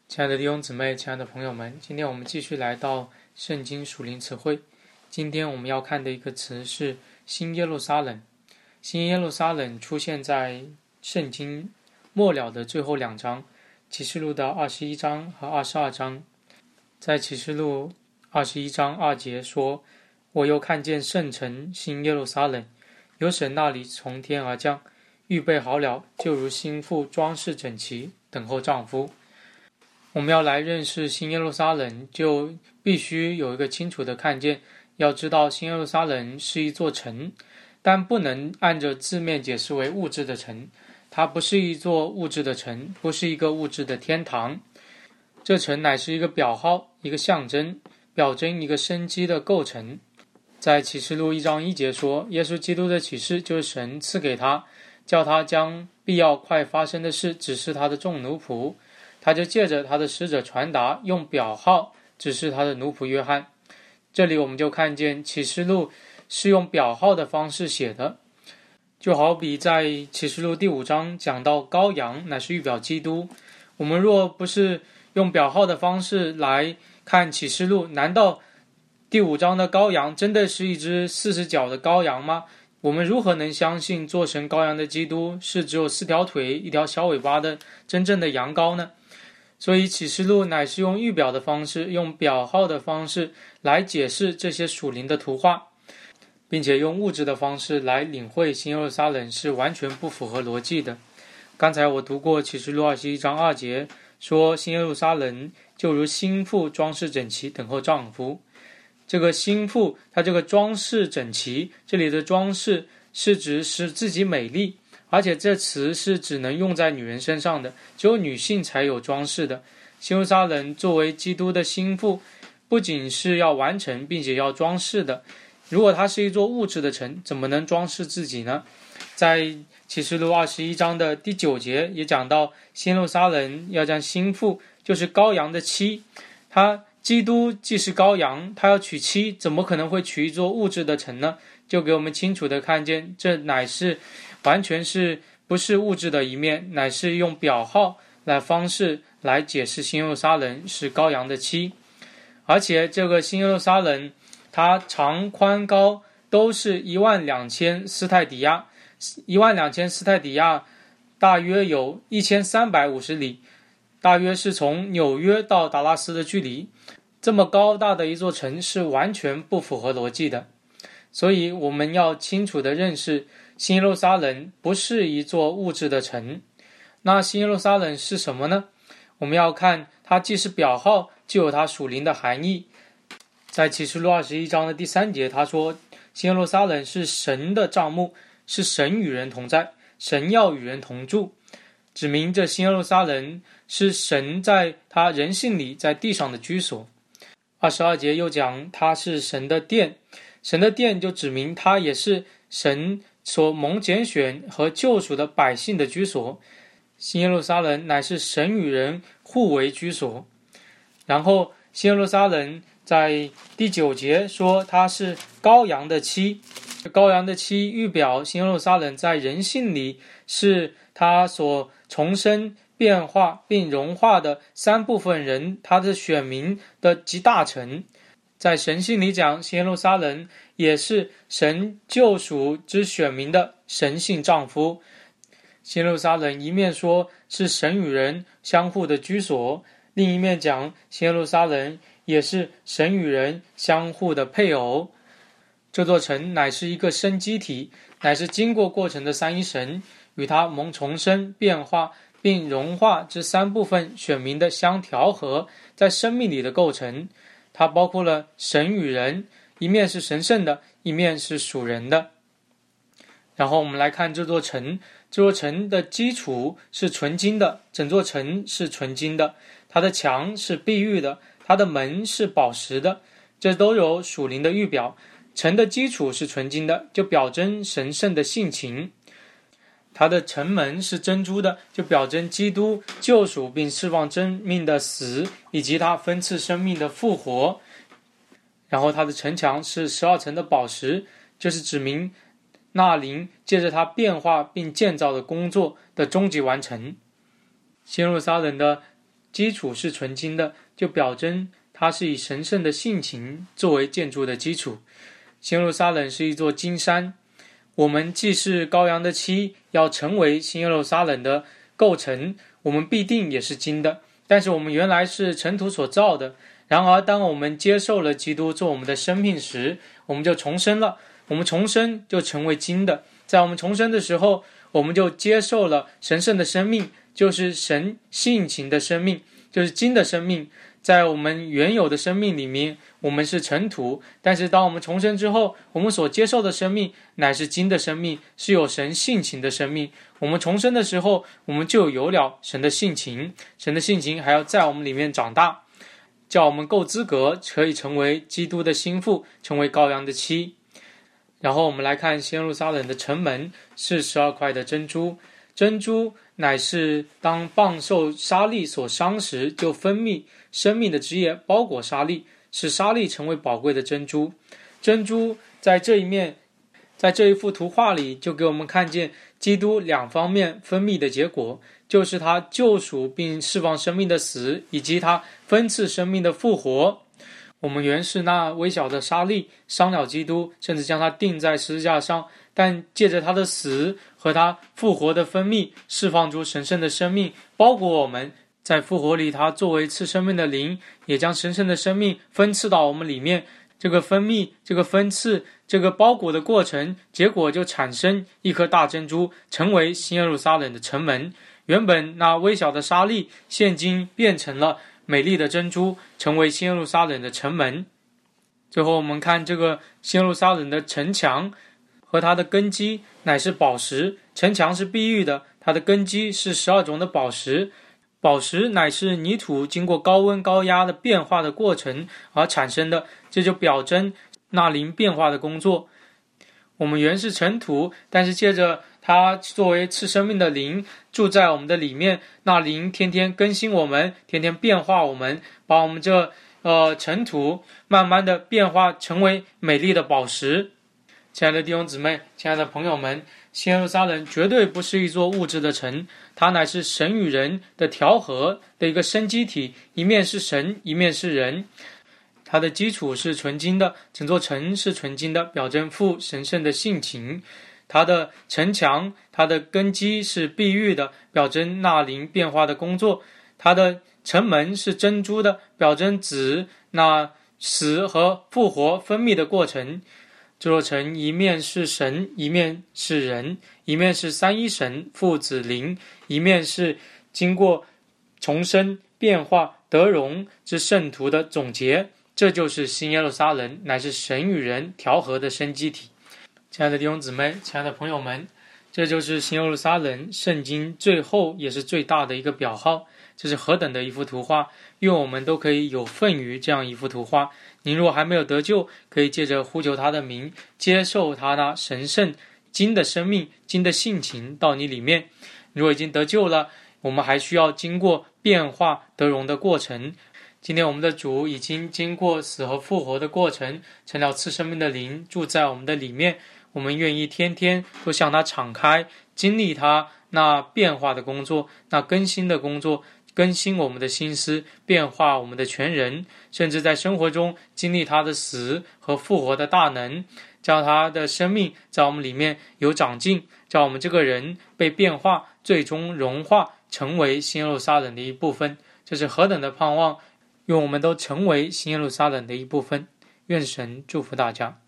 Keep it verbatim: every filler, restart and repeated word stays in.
亲爱的弟兄姊妹，亲爱的朋友们，今天我们继续来到圣经属灵词汇。今天我们要看的一个词是新耶路撒冷。新耶路撒冷出现在圣经末了的最后两章，启示录的二十一章和二十二章。在启示录二十一章二节说，我又看见圣城新耶路撒冷，由神那里从天而降，预备好了，就如新妇装饰整齐，等候丈夫。我们要来认识新耶路撒冷，就必须有一个清楚的看见。要知道新耶路撒冷是一座城，但不能按着字面解释为物质的城。它不是一座物质的城，不是一个物质的天堂。这城乃是一个表号，一个象征，表征一个生机的构成。在启示录一章一节说，耶稣基督的启示就是神赐给他，叫他将必要快发生的事指示他的众奴仆。他就借着他的使者传达，用表号指示他的奴仆约翰。这里我们就看见启示录是用表号的方式写的，就好比在启示录第五章讲到羔羊乃是预表基督。我们若不是用表号的方式来看启示录，难道第五章的羔羊真的是一只四十角的羔羊吗？我们如何能相信做成羔羊的基督是只有四条腿一条小尾巴的真正的羊羔呢？所以启示录乃是用预表的方式，用表号的方式来解释这些属灵的图画，并且用物质的方式来领会新耶路撒冷是完全不符合逻辑的。刚才我读过启示录二十一章二节，说新耶路撒冷就如新妇装饰整齐，等候丈夫。这个新妇，她这个装饰整齐，这里的装饰是指使自己美丽，而且这词是只能用在女人身上的，只有女性才有装饰的。新耶路撒冷作为基督的新妇，不仅是要完成并且要装饰的。如果它是一座物质的城，怎么能装饰自己呢？在启示录二十一章的第九节也讲到，新耶路撒冷要将新妇，就是羔羊的妻，他基督既是羔羊，他要娶妻，怎么可能会娶一座物质的城呢？就给我们清楚的看见，这乃是完全是不是物质的一面，乃是用表号来方式来解释新耶路撒冷是羔羊的妻。而且这个新耶路撒冷，它长宽高都是一万两千斯泰迪亚，一万两千斯泰迪亚大约有一千三百五十里，大约是从纽约到达拉斯的距离。这么高大的一座城是完全不符合逻辑的。所以我们要清楚的认识，新耶路撒冷不是一座物质的城。那新耶路撒冷是什么呢？我们要看它既是表号，就有它属灵的含义。在启示录二十一章的第三节，他说新耶路撒冷是神的帐幕，是神与人同在，神要与人同住，指明这新耶路撒冷是神在他人性里在地上的居所。二十二节又讲他是神的殿，神的殿就指明他也是神所蒙拣选和救赎的百姓的居所。新耶路撒冷乃是神与人互为居所。然后新耶路撒冷在第九节说他是羔羊的妻，羔羊的妻预表新耶路撒冷在人性里是他所重生变化并融化的三部分人，他的选民的集大成。在神性里讲，新耶路撒冷也是神救赎之选民的神性丈夫。新耶路撒冷一面说是神与人相互的居所，另一面讲新耶路撒冷也是神与人相互的配偶。这座城乃是一个生机体，乃是经过过程的三一神与他蒙重生变化并融化这三部分选民的相调和，在生命里的构成。它包括了神与人，一面是神圣的，一面是属人的。然后我们来看这座城，这座城的基础是纯金的，整座城是纯金的，它的墙是碧玉的，它的门是宝石的，这都有属灵的预表。城的基础是纯金的，就表征神圣的性情。它的城门是珍珠的，就表征基督救赎并释放生命的死，以及他分赐生命的复活。然后它的城墙是十二层的宝石，就是指明那灵借着它变化并建造的工作的终极完成。新耶路撒冷的基础是纯金的，就表征它是以神圣的性情作为建筑的基础。新耶路撒冷是一座金山，我们既是羔羊的妻，要成为新耶路撒冷的构成，我们必定也是金的。但是我们原来是尘土所造的，然而当我们接受了基督做我们的生命时，我们就重生了，我们重生就成为金的。在我们重生的时候，我们就接受了神圣的生命，就是神性情的生命，就是金的生命。在我们原有的生命里面，我们是尘土，但是当我们重生之后，我们所接受的生命乃是金的生命，是有神性情的生命。我们重生的时候，我们就有了神的性情，神的性情还要在我们里面长大，叫我们够资格可以成为基督的心腹，成为羔羊的妻。然后我们来看新耶路撒冷的城门是十二块的珍珠，珍珠乃是当蚌受沙粒所伤时，就分泌生命的汁液包裹沙粒，使沙粒成为宝贵的珍珠。珍珠在这一面，在这一幅图画里，就给我们看见基督两方面分泌的结果，就是他救赎并释放生命的死，以及他分赐生命的复活。我们原是那微小的沙粒，伤了基督，甚至将他钉在十字架上，但借着他的死和他复活的分泌，释放出神圣的生命，包裹我们。在复活里，他作为赐生命的灵，也将神圣的生命分赐到我们里面。这个分泌，这个分赐，这个包裹的过程，结果就产生一颗大珍珠，成为新耶路撒冷的城门。原本那微小的沙粒，现今变成了美丽的珍珠，成为新耶路撒冷的城门。最后我们看这个新耶路撒冷的城墙和它的根基乃是宝石，城墙是碧玉的，它的根基是十二种的宝石。宝石乃是泥土经过高温高压的变化的过程而产生的，这就表征那灵变化的工作。我们原是尘土，但是借着它作为赐生命的灵住在我们的里面，那灵天天更新我们，天天变化我们，把我们这呃尘土慢慢的变化成为美丽的宝石。亲爱的弟兄姊妹，亲爱的朋友们，新耶路撒冷绝对不是一座物质的城，它乃是神与人的调和的一个生机体，一面是神，一面是人。它的基础是纯金的，整座城是纯金的，表征父神圣的性情。它的城墙，它的根基是碧玉的，表征那灵变化的工作。它的城门是珍珠的，表征子那死和复活分泌的过程。这座城一面是神，一面是人，一面是三一神父子灵，一面是经过重生变化得荣之圣徒的总结。这就是新耶路撒冷，乃是神与人调和的生机体。亲爱的弟兄姊妹，亲爱的朋友们，这就是新耶路撒冷圣经最后也是最大的一个表号。这是何等的一幅图画，愿我们都可以有份于这样一幅图画。您若还没有得救，可以借着呼求他的名，接受他那神圣金的生命、金的性情到你里面。如果已经得救了，我们还需要经过变化得荣的过程。今天我们的主已经经过死和复活的过程，成了赐生命的灵住在我们的里面。我们愿意天天都向他敞开，经历他那变化的工作，那更新的工作，更新我们的心思，变化我们的全人，甚至在生活中经历他的死和复活的大能，叫他的生命在我们里面有长进，叫我们这个人被变化，最终融化，成为新耶路撒冷的一部分。这是何等的盼望，愿我们都成为新耶路撒冷的一部分。愿神祝福大家。